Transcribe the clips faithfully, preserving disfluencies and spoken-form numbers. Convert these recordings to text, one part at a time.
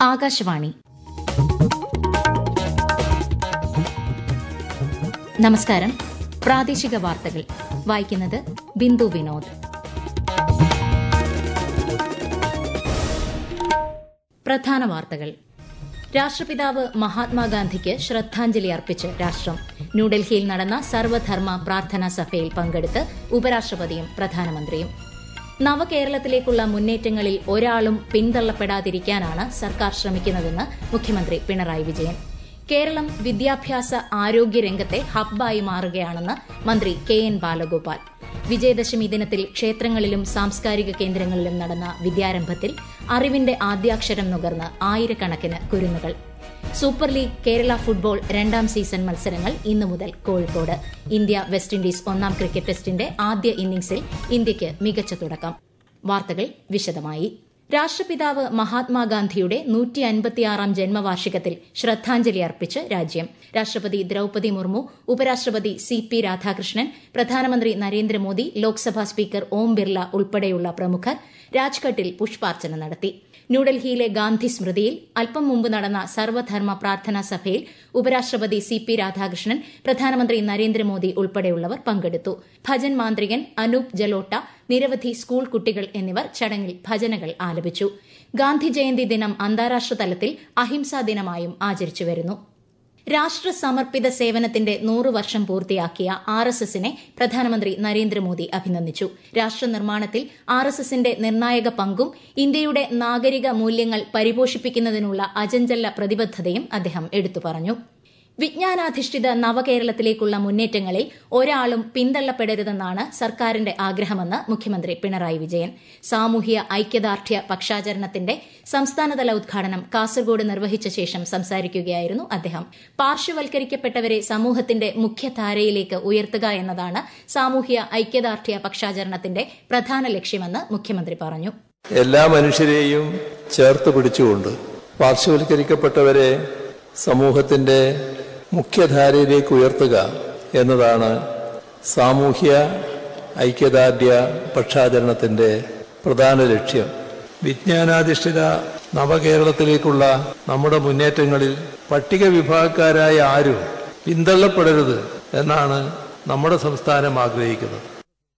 ആകാശവാണി. നമസ്കാരം. പ്രാദേശിക വാർത്തകൾ വായിക്കുന്നത് ബിന്ദു വിനോദ്. പ്രധാന വാർത്തകൾ. രാഷ്ട്രപിതാവ് മഹാത്മാഗാന്ധിക്ക് ശ്രദ്ധാഞ്ജലി അർപ്പിച്ച് രാഷ്ട്രം. ന്യൂഡൽഹിയിൽ നടന്ന സർവധർമ്മ പ്രാർത്ഥനാ സഭയിൽ പങ്കെടുത്ത് ഉപരാഷ്ട്രപതിയും പ്രധാനമന്ത്രിയും. നവകേരളത്തിലേക്കുള്ള മുന്നേറ്റങ്ങളിൽ ഒരാളും പിന്തള്ളപ്പെടാതിരിക്കാനാണ് സർക്കാർ ശ്രമിക്കുന്നതെന്ന് മുഖ്യമന്ത്രി പിണറായി വിജയൻ. കേരളം വിദ്യാഭ്യാസ ആരോഗ്യ രംഗത്തെ ഹബ്ബായി മാറുകയാണെന്ന് മന്ത്രി കെ എൻ ബാലഗോപാൽ. വിജയദശമി ദിനത്തിൽ ക്ഷേത്രങ്ങളിലും സാംസ്കാരിക കേന്ദ്രങ്ങളിലും നടന്ന വിദ്യാരംഭത്തിൽ അറിവിന്റെ ആദ്യാക്ഷരം നുകർന്ന് ആയിരക്കണക്കിന് കുരുന്നുകൾ. സൂപ്പർ ലീഗ് കേരള ഫുട്ബോൾ രണ്ടാം സീസൺ മത്സരങ്ങൾ ഇന്നു മുതൽ കോഴിക്കോട്. ഇന്ത്യ വെസ്റ്റ് ഇൻഡീസ് ഒന്നാം ക്രിക്കറ്റ് ടെസ്റ്റിന്റെ ആദ്യ ഇന്നിംഗ്സിൽ ഇന്ത്യയ്ക്ക് മികച്ച തുടക്കം. വാർത്തകൾ വിശദമായി. രാഷ്ട്രപിതാവ് മഹാത്മാഗാന്ധിയുടെ നൂറ്റി അൻപത്തിയാറാം ജന്മവാർഷികത്തിൽ ശ്രദ്ധാഞ്ജലി അർപ്പിച്ച് രാജ്യം. രാഷ്ട്രപതി ദ്രൌപദി മുർമു, ഉപരാഷ്ട്രപതി സി പി രാധാകൃഷ്ണൻ, പ്രധാനമന്ത്രി നരേന്ദ്രമോദി, ലോക്സഭാ സ്പീക്കർ ഓം ബിർല ഉൾപ്പെടെയുള്ള പ്രമുഖർ രാജ്ഘട്ടിൽ പുഷ്പാർച്ചന നടത്തി. ന്യൂഡൽഹിയിലെ ഗാന്ധി സ്മൃതിയിൽ അല്പം മുമ്പ് നടന്ന സർവധർമ്മ പ്രാർത്ഥനാ സഭയിൽ ഉപരാഷ്ട്രപതി സി പി രാധാകൃഷ്ണൻ, പ്രധാനമന്ത്രി നരേന്ദ്രമോദി ഉൾപ്പെടെയുള്ളവർ പങ്കെടുത്തു. ഭജൻ മാന്ത്രികൻ അനൂപ് ജലോട്ട, നിരവധി സ്കൂൾ കുട്ടികൾ എന്നിവർ ചടങ്ങിൽ ഭജനകൾ ആലപിച്ചു. ഗാന്ധി ജയന്തി ദിനം അന്താരാഷ്ട്ര തലത്തിൽ അഹിംസാ ദിനമായും ആചരിച്ചുവരുന്നു. രാഷ്ട്ര സമർപ്പിത സേവനത്തിന്റെ നൂറ് വർഷം പൂർത്തിയാക്കിയ ആർ എസ് എസിനെ പ്രധാനമന്ത്രി നരേന്ദ്രമോദി അഭിനന്ദിച്ചു. രാഷ്ട്ര നിർമ്മാണത്തിൽ ആർ എസ് എസിന്റെ നിർണായക പങ്കും ഇന്ത്യയുടെ നാഗരിക മൂല്യങ്ങൾ പരിപോഷിപ്പിക്കുന്നതിനുള്ള അചഞ്ചല പ്രതിബദ്ധതയും അദ്ദേഹം എടുത്തു പറഞ്ഞു. വിജ്ഞാനാധിഷ്ഠിത നവകേരളത്തിലേക്കുള്ള മുന്നേറ്റങ്ങളിൽ ഒരാളും പിന്തള്ളപ്പെടരുതെന്നാണ് സർക്കാരിന്റെ ആഗ്രഹമെന്ന് മുഖ്യമന്ത്രി പിണറായി വിജയൻ. സാമൂഹ്യ ഐക്യദാർഢ്യ പക്ഷാചരണത്തിന്റെ സംസ്ഥാനതല ഉദ്ഘാടനം കാസർഗോഡ് നിർവഹിച്ച ശേഷം സംസാരിക്കുകയായിരുന്നു അദ്ദേഹം. പാർശ്വവൽക്കരിക്കപ്പെട്ടവരെ സമൂഹത്തിന്റെ മുഖ്യധാരയിലേക്ക് ഉയർത്തുക എന്നതാണ് സാമൂഹ്യ ഐക്യദാർഢ്യ പക്ഷാചരണത്തിന്റെ പ്രധാന ലക്ഷ്യമെന്ന് മുഖ്യമന്ത്രി പറഞ്ഞു. എല്ലാ മനുഷ്യരെയും ചേർത്ത് പിടിച്ചുകൊണ്ട് പാർശ്വവൽക്കരിക്കപ്പെട്ടവരെ സമൂഹത്തിന്റെ മുഖ്യധാരയിലേക്ക് ഉയർത്തുക എന്നതാണ് സാമൂഹ്യ ഐക്യദാർഢ്യ പക്ഷാചരണത്തിന്റെ പ്രധാന ലക്ഷ്യം. വിജ്ഞാനാധിഷ്ഠിത നവകേരളത്തിലേക്കുള്ള നമ്മുടെ മുന്നേറ്റങ്ങളിൽ പട്ടിക വിഭാഗക്കാരായ ആരും പിന്തള്ളപ്പെടരുത് എന്നാണ് നമ്മുടെ സംസ്ഥാനം ആഗ്രഹിക്കുന്നത്.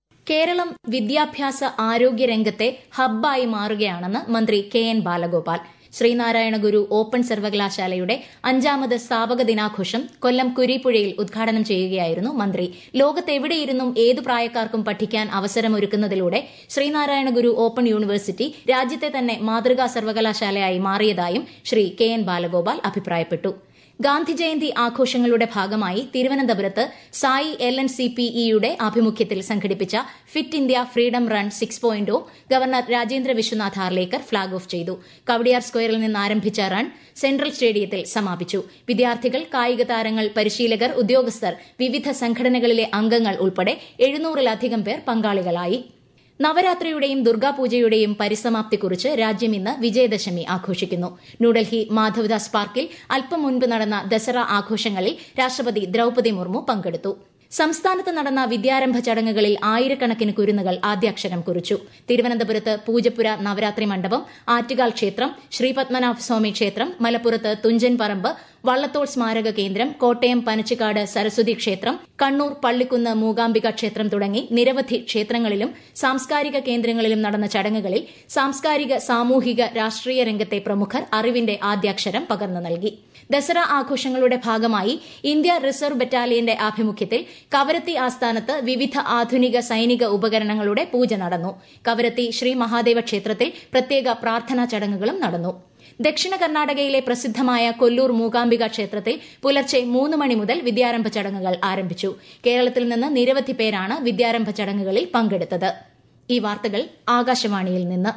കേരളം വിദ്യാഭ്യാസ ആരോഗ്യ രംഗത്തെ ഹബ്ബായി മാറുകയാണെന്ന് മന്ത്രി K N Balagopal. Sreenarayana Guru open സർവകലാശാലയുടെ അഞ്ചാമത് സ്ഥാപക ദിനാഘോഷം കൊല്ലം കുരീപ്പുഴയിൽ ഉദ്ഘാടനം ചെയ്യുകയായിരുന്നു മന്ത്രി. ലോകത്തെവിടെയിരുന്നും ഏതു പ്രായക്കാർക്കും പഠിക്കാൻ അവസരമൊരുക്കുന്നതിലൂടെ ശ്രീനാരായണ ഗുരു ഓപ്പൺ യൂണിവേഴ്സിറ്റി രാജ്യത്തെ തന്നെ മാതൃകാ സർവകലാശാലയായി മാറിയതായും ശ്രീ കെ എൻ ബാലഗോപാൽ അഭിപ്രായപ്പെട്ടു. ഗാന്ധി ജയന്തി ആഘോഷങ്ങളുടെ ഭാഗമായി തിരുവനന്തപുരത്ത് SAI L N C P ഇയുടെ ആഭിമുഖ്യത്തിൽ സംഘടിപ്പിച്ച fit India freedom run six point O governor Rajendra Vishwanath Arlekar flag off ചെയ്തു. കവടിയാർ സ്ക്വയറിൽ നിന്ന് ആരംഭിച്ച റൺ സെൻട്രൽ സ്റ്റേഡിയത്തിൽ സമാപിച്ചു. വിദ്യാർത്ഥികൾ, കായിക താരങ്ങൾ, പരിശീലകർ, ഉദ്യോഗസ്ഥർ, വിവിധ സംഘടനകളിലെ അംഗങ്ങൾ ഉൾപ്പെടെ എഴുന്നൂറിലധികം പേർ പങ്കാളികളായി. നവരാത്രിയുടെയും ദുർഗാപൂജയുടെയും പരിസമാപ്തി കുറിച്ച് രാജ്യം ഇന്ന് വിജയദശമി ആഘോഷിക്കുന്നു. ന്യൂഡൽഹി മാധവ്ദാസ് പാർക്കിൽ അല്പം മുൻപ് നടന്ന ദസറ ആഘോഷങ്ങളിൽ രാഷ്ട്രപതി ദ്രൌപദി മുർമു പങ്കെടുത്തു. സംസ്ഥാനത്ത് നടന്ന വിദ്യാരംഭ ചടങ്ങുകളിൽ ആയിരക്കണക്കിന് കുരുന്നുകൾ ആദ്യാക്ഷരം കുറിച്ചു. തിരുവനന്തപുരത്ത് പൂജപ്പുര നവരാത്രി മണ്ഡപം, ആറ്റുകാൽ ക്ഷേത്രം, ശ്രീപത്മനാഭസ്വാമി ക്ഷേത്രം, മലപ്പുറത്ത് തുഞ്ചൻ പറമ്പ് വള്ളത്തോൾ സ്മാരക കേന്ദ്രം, കോട്ടയം പനച്ചിക്കാട് സരസ്വതി ക്ഷേത്രം, കണ്ണൂർ പള്ളിക്കുന്ന് മൂകാംബിക ക്ഷേത്രം തുടങ്ങി നിരവധി ക്ഷേത്രങ്ങളിലും സാംസ്കാരിക കേന്ദ്രങ്ങളിലും നടന്ന ചടങ്ങുകളിൽ സാംസ്കാരിക, സാമൂഹിക, രാഷ്ട്രീയ രംഗത്തെ പ്രമുഖർ അറിവിന്റെ ആദ്യാക്ഷരം പകർന്നു നൽകി. ദസറ ആഘോഷങ്ങളുടെ ഭാഗമായി ഇന്ത്യ റിസർവ് ബറ്റാലിയന്റെ ആഭിമുഖ്യത്തിൽ കവരത്തി ആസ്ഥാനത്ത് വിവിധ ആധുനിക സൈനിക ഉപകരണങ്ങളുടെ പൂജ നടന്നു. കവരത്തി ശ്രീ മഹാദേവ ക്ഷേത്രത്തിൽ പ്രത്യേക പ്രാർത്ഥനാ ചടങ്ങുകളും നടന്നു. ദക്ഷിണ കർണാടകയിലെ പ്രസിദ്ധമായ കൊല്ലൂർ മൂകാംബിക ക്ഷേത്രത്തിൽ പുലർച്ചെ മൂന്ന് മണി മുതൽ വിദ്യാരംഭ ചടങ്ങുകൾ ആരംഭിച്ചു. കേരളത്തിൽ നിന്ന് നിരവധി പേരാണ് വിദ്യാരംഭ ചടങ്ങുകളിൽ പങ്കെടുത്തത്. ഈ വാർത്തകൾ ആകാശവാണിയിൽ നിന്ന്.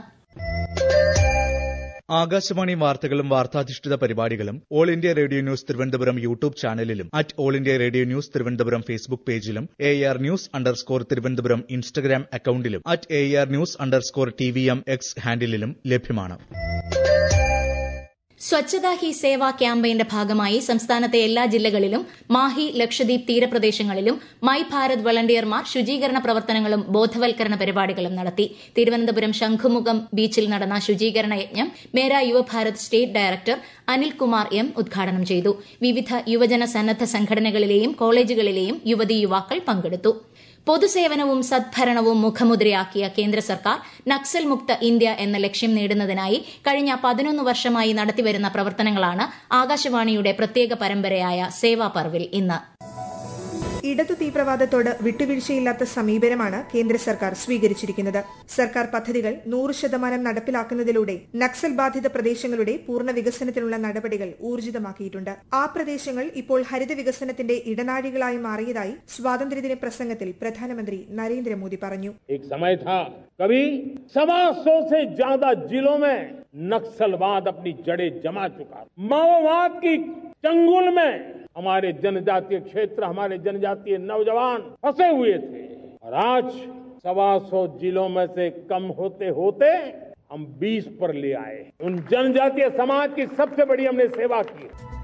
ആകാശവാണി വാർത്തകളും വാർത്താധിഷ്ഠിത പരിപാടികളും all India radio news Thiruvananthapuram YouTube ചാനലിലും at all India radio news Thiruvananthapuram Facebook പേജിലും A R news underscore Thiruvananthapuram Instagram അക്കൌണ്ടിലും at A R news underscore T V M X ഹാൻഡിലും ലഭ്യമാണ്. സ്വച്ഛതാ ഹി സേവ ക്യാമ്പയിന്റെ ഭാഗമായി സംസ്ഥാനത്തെ എല്ലാ ജില്ലകളിലും മാഹി ലക്ഷദ്വീപ് തീരപ്രദേശങ്ങളിലും മൈ ഭാരത് വളണ്ടിയർമാർ ശുചീകരണ പ്രവർത്തനങ്ങളും ബോധവൽക്കരണ പരിപാടികളും നടത്തി. തിരുവനന്തപുരം ശംഖുമുഖം ബീച്ചിൽ നടന്ന ശുചീകരണ യജ്ഞം Mera Yuva Bharat state director Anilkumar M ഉദ്ഘാടനം ചെയ്തു. വിവിധ യുവജന സന്നദ്ധ സംഘടനകളിലെയും കോളേജുകളിലെയും യുവതീ യുവാക്കൾ പങ്കെടുത്തു. പൊതുസേവനവും സദ്ഭരണവും മുഖമുദ്രയാക്കിയ കേന്ദ്ര സർക്കാർ നക്സൽ മുക്ത ഇന്ത്യ എന്ന ലക്ഷ്യം നേടുന്നതിനായി കഴിഞ്ഞ പതിനൊന്ന് വർഷമായി നടത്തിവരുന്ന പ്രവർത്തനങ്ങളാണ് ആകാശവാണിയുടെ പ്രത്യേക പരമ്പരയായ സേവാ പർവിൽ ഇന്ന്. ഇടതു തീവ്രവാദത്തോട് വിട്ടുവീഴ്ചയില്ലാത്ത സമീപനമാണ് കേന്ദ്ര സർക്കാർ സ്വീകരിച്ചിരിക്കുന്നത്. സർക്കാർ പദ്ധതികൾ നൂറ് ശതമാനം നടപ്പിലാക്കുന്നതിലൂടെ നക്സൽ ബാധിത പ്രദേശങ്ങളുടെ പൂർണ്ണ വികസനത്തിനുള്ള നടപടികൾ ഊർജിതമാക്കിയിട്ടുണ്ട്. ആ പ്രദേശങ്ങൾ ഇപ്പോൾ ഹരിത വികസനത്തിന്റെ ഇടനാഴികളായി മാറിയതായി സ്വാതന്ത്ര്യദിന പ്രസംഗത്തിൽ പ്രധാനമന്ത്രി നരേന്ദ്രമോദി പറഞ്ഞു. कभी सवा सौ से ज्यादा जिलों में नक्सलवाद अपनी जड़ें जमा चुका, माओवाद की चंगुल में हमारे जनजातीय क्षेत्र, हमारे जनजातीय नौजवान फंसे हुए थे और आज सवा सौ जिलों में से कम होते होते हम बीस पर ले आए. उन जनजातीय समाज की सबसे बड़ी हमने सेवा की.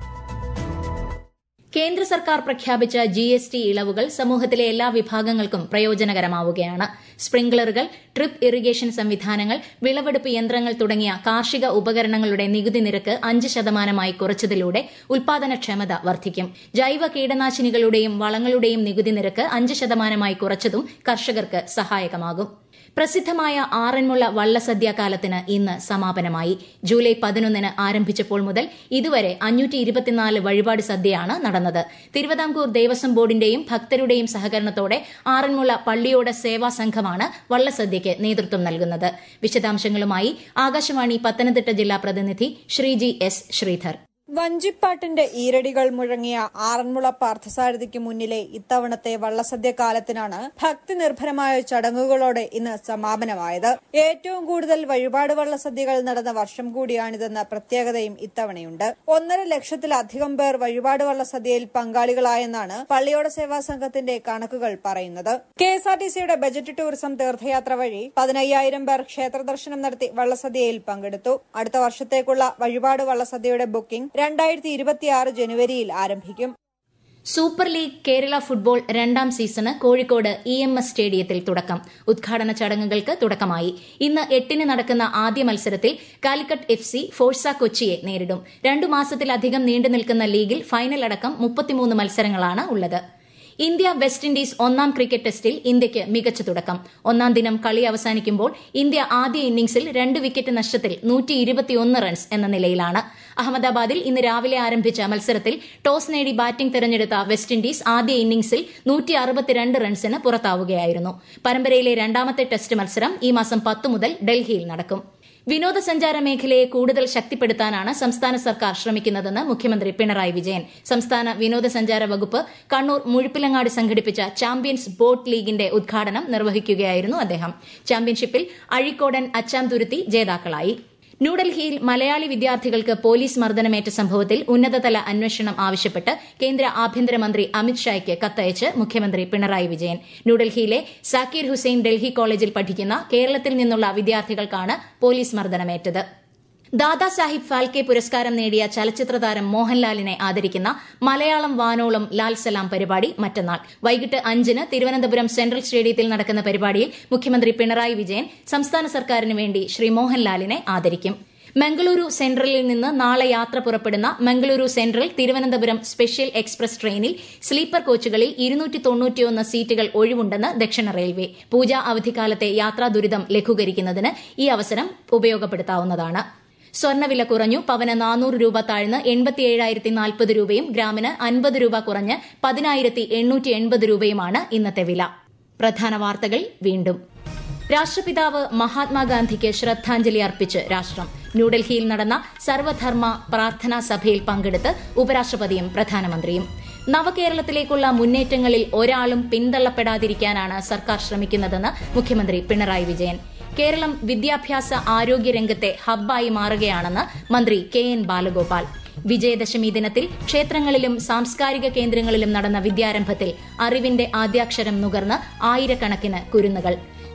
കേന്ദ്ര സർക്കാർ പ്രഖ്യാപിച്ച ജി എസ് ടി ഇളവുകൾ സമൂഹത്തിലെ എല്ലാ വിഭാഗങ്ങൾക്കും പ്രയോജനകരമാവുകയാണ്. സ്പ്രിംഗ്ലറുകൾ, ട്രിപ്പ് ഇറിഗേഷൻ സംവിധാനങ്ങൾ, വിളവെടുപ്പ് യന്ത്രങ്ങൾ തുടങ്ങിയ കാർഷിക ഉപകരണങ്ങളുടെ നികുതി നിരക്ക് അഞ്ച് ശതമാനമായി കുറച്ചതിലൂടെ ഉൽപാദനക്ഷമത വർദ്ധിക്കും. ജൈവ കീടനാശിനികളുടെയും വളങ്ങളുടെയും നികുതി നിരക്ക് അഞ്ച് ശതമാനമായി കുറച്ചതും കർഷകർക്ക് സഹായകമാകും. പ്രസിദ്ധമായ ആറന്മുള വള്ളസദ്യ കാലത്തിന് ഇന്ന് സമാപനമായി. ജൂലൈ പതിനൊന്നിന് ആരംഭിച്ചപ്പോൾ മുതൽ ഇതുവരെ അഞ്ഞൂറ്റി ഇരുപത്തിനാല് വഴിപാട് സദ്യയാണ് നടന്നത്. തിരുവിതാംകൂർ ദേവസ്വം ബോർഡിന്റെയും ഭക്തരുടെയും സഹകരണത്തോടെ ആറന്മുള പള്ളിയോട സേവാ സംഘമാണ് വള്ളസദ്യയ്ക്ക് നേതൃത്വം നൽകുന്നത്. വിശദാംശങ്ങളുമായി ആകാശവാണി പത്തനംതിട്ട ജില്ലാ പ്രതിനിധി ശ്രീജി എസ് ശ്രീധർ. വഞ്ചിപ്പാട്ടിന്റെ ഈരടികൾ മുഴങ്ങിയ ആറന്മുള പാർത്ഥസാരഥിക്ക് മുന്നിലെ ഇത്തവണത്തെ വള്ളസദ്യ കാലത്തിനാണ് ഭക്തി നിർഭരമായ ചടങ്ങുകളോടെ ഇന്ന് സമാപനമായത്. ഏറ്റവും കൂടുതൽ വഴിപാട് വള്ളസദ്യകൾ നടന്ന വർഷം കൂടിയാണിതെന്ന പ്രത്യേകതയും ഇത്തവണയുണ്ട്. ഒന്നര ലക്ഷത്തിലധികം പേർ വഴിപാട് വള്ളസദ്യയിൽ പങ്കാളികളായെന്നാണ് പള്ളിയോട സേവാ സംഘത്തിന്റെ കണക്കുകൾ പറയുന്നത്. കെ എസ് ആർ ടി സിയുടെ ബജറ്റ് ടൂറിസം തീർത്ഥയാത്ര വഴി പതിനയ്യായിരം പേർ ക്ഷേത്ര ദർശനം നടത്തി വള്ളസദ്യയിൽ പങ്കെടുത്തു. അടുത്ത വർഷത്തേക്കുള്ള വഴിപാട് വള്ളസദ്യയുടെ ബുക്കിംഗ് രണ്ടായിരത്തി ഇരുപത്തിയാറ് ജനുവരിയിൽ ആരംഭിക്കും. സൂപ്പർ ലീഗ് കേരള ഫുട്ബോൾ രണ്ടാം സീസണ് കോഴിക്കോട് ഇ എം എസ് സ്റ്റേഡിയത്തിൽ തുടക്കം. ഉദ്ഘാടന ചടങ്ങുകൾക്ക് തുടക്കമായി. ഇന്ന് എട്ടിന് നടക്കുന്ന ആദ്യ മത്സരത്തിൽ കാലിക്കറ്റ് എഫ് സി ഫോഴ്സ കൊച്ചിയെ നേരിടും. രണ്ടു മാസത്തിലധികം നീണ്ടുനിൽക്കുന്ന ലീഗിൽ ഫൈനൽ അടക്കം മുപ്പത്തിമൂന്ന് മത്സരങ്ങളാണ് ഉള്ളത്. ഇന്ത്യ വെസ്റ്റ് ഇൻഡീസ് ഒന്നാം ക്രിക്കറ്റ് ടെസ്റ്റിൽ ഇന്ത്യയ്ക്ക് മികച്ച തുടക്കം. ഒന്നാം ദിനം കളി അവസാനിക്കുമ്പോൾ ഇന്ത്യ ആദ്യ ഇന്നിംഗ്സിൽ രണ്ട് വിക്കറ്റ് നഷ്ടത്തിൽ നൂറ്റി ഇരുപത്തിയൊന്ന് റൺസ് എന്ന നിലയിലാണ്. അഹമ്മദാബാദിൽ ഇന്ന് രാവിലെ ആരംഭിച്ച മത്സരത്തിൽ ടോസ് നേടി ബാറ്റിംഗ് തെരഞ്ഞെടുത്ത വെസ്റ്റ് ഇൻഡീസ് ആദ്യ ഇന്നിംഗ്സിൽ നൂറ്റി അറുപത്തിരണ്ട് റൺസിന് പുറത്താവുകയായിരുന്നു. പരമ്പരയിലെ രണ്ടാമത്തെ ടെസ്റ്റ് മത്സരം ഈ മാസം പത്ത് മുതൽ ഡൽഹിയിൽ നടക്കും. വിനോദസഞ്ചാര മേഖലയെ കൂടുതൽ ശക്തിപ്പെടുത്താനാണ് സംസ്ഥാന സർക്കാർ ശ്രമിക്കുന്നതെന്ന് മുഖ്യമന്ത്രി പിണറായി വിജയൻ. സംസ്ഥാന വിനോദസഞ്ചാര വകുപ്പ് കണ്ണൂർ മുഴുപ്പിലങ്ങാട് സംഘടിപ്പിച്ച ചാമ്പ്യൻസ് ബോട്ട് ലീഗിന്റെ ഉദ്ഘാടനം നിർവഹിക്കുകയായിരുന്നു അദ്ദേഹം. ചാമ്പ്യൻഷിപ്പിൽ അഴീക്കോടൻ അച്ചാംതുരുത്തി ജേതാക്കളായി. ന്യൂഡൽഹിയിൽ മലയാളി വിദ്യാർത്ഥികൾക്ക് പോലീസ് മർദ്ദനമേറ്റ സംഭവത്തിൽ ഉന്നതതല അന്വേഷണം ആവശ്യപ്പെട്ട് കേന്ദ്ര ആഭ്യന്തരമന്ത്രി അമിത്ഷായ്ക്ക് കത്തയച്ച് മുഖ്യമന്ത്രി പിണറായി വിജയൻ. ന്യൂഡൽഹിയിലെ സാക്കീർ ഹുസൈൻ ഡൽഹി കോളേജിൽ പഠിക്കുന്ന കേരളത്തിൽ നിന്നുള്ള വിദ്യാർത്ഥികൾക്കാണ് പോലീസ് മർദ്ദനമേറ്റത്. ദാദാ സാഹിബ് ഫാൽക്കെ പുരസ്കാരം നേടിയ ചലച്ചിത്ര താരം മോഹൻലാലിനെ ആദരിക്കുന്ന മലയാളം വാനോളം ലാൽ സലാം പരിപാടി മറ്റന്നാൾ വൈകിട്ട് അഞ്ചിന് തിരുവനന്തപുരം സെൻട്രൽ സ്റ്റേഡിയത്തിൽ നടക്കുന്ന പരിപാടിയിൽ മുഖ്യമന്ത്രി പിണറായി വിജയൻ സംസ്ഥാന സർക്കാരിന് വേണ്ടി ശ്രീ മോഹൻലാലിനെ ആദരിക്കും. മംഗളൂരു സെൻട്രലിൽ നിന്ന് നാളെ യാത്ര പുറപ്പെടുന്ന Mangaluru central Thiruvananthapuram special express ട്രെയിനിൽ സ്ലീപ്പർ കോച്ചുകളിൽ ഇരുന്നൂറ്റി തൊണ്ണൂറ്റിയൊന്ന് സീറ്റുകൾ ഒഴിവുണ്ടെന്ന് ദക്ഷിണ റെയിൽവേ. പൂജാ അവധിക്കാലത്തെ യാത്രാ ദുരിതം ലഘൂകരിക്കുന്നതിന് ഈ അവസരം ഉപയോഗപ്പെടുത്താവുന്നതാണ്. സ്വർണ്ണവില കുറഞ്ഞു. പവന് നാനൂറ് രൂപ താഴ്ന്ന് എൺപത്തിയേഴായിരത്തി നാൽപ്പത് രൂപയും ഗ്രാമിന് അൻപത് രൂപ കുറഞ്ഞ് പതിനായിരത്തി എണ്ണൂറ്റി എൺപത് രൂപയുമാണ് ഇന്നത്തെ വില. പ്രധാന വാർത്തകൾ വീണ്ടും. രാഷ്ട്രപിതാവ് മഹാത്മാഗാന്ധിക്ക് ശ്രദ്ധാഞ്ജലി അർപ്പിച്ച് രാഷ്ട്രം. ന്യൂഡൽഹിയിൽ നടന്ന സർവധർമ്മ പ്രാർത്ഥനാ സഭയിൽ പങ്കെടുത്ത് ഉപരാഷ്ട്രപതിയും പ്രധാനമന്ത്രിയും. നവകേരളത്തിലേക്കുള്ള മുന്നേറ്റങ്ങളിൽ ഒരാളും പിന്തള്ളപ്പെടാതിരിക്കാനാണ് സർക്കാർ ശ്രമിക്കുന്നതെന്ന് മുഖ്യമന്ത്രി പിണറായി വിജയൻ. കേരളം വിദ്യാഭ്യാസ ആരോഗ്യ രംഗത്തെ ഹബ്ബായി മാറുകയാണെന്ന് മന്ത്രി കെ എൻ ബാലഗോപാൽ. വിജയദശമി ദിനത്തിൽ ക്ഷേത്രങ്ങളിലും സാംസ്കാരിക കേന്ദ്രങ്ങളിലും നടന്ന വിദ്യാരംഭത്തിൽ അറിവിന്റെ ആദ്യാക്ഷരം നുകർന്ന് ആയിരക്കണക്കിന് കുരുന്നുകൾ.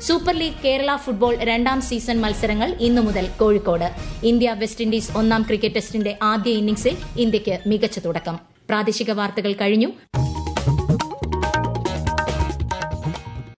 സൂപ്പർ ലീഗ് കേരള ഫുട്ബോൾ രണ്ടാം സീസൺ മത്സരങ്ങൾ ഇന്നു മുതൽ കോഴിക്കോട്. ഇന്ത്യ വെസ്റ്റ് ഇൻഡീസ് ഒന്നാം ക്രിക്കറ്റ് ടെസ്റ്റിന്റെ ആദ്യ ഇന്നിംഗ്സിൽ ഇന്ത്യയ്ക്ക് മികച്ച തുടക്കം. പ്രാദേശിക വാർത്തകൾ കഴിഞ്ഞു.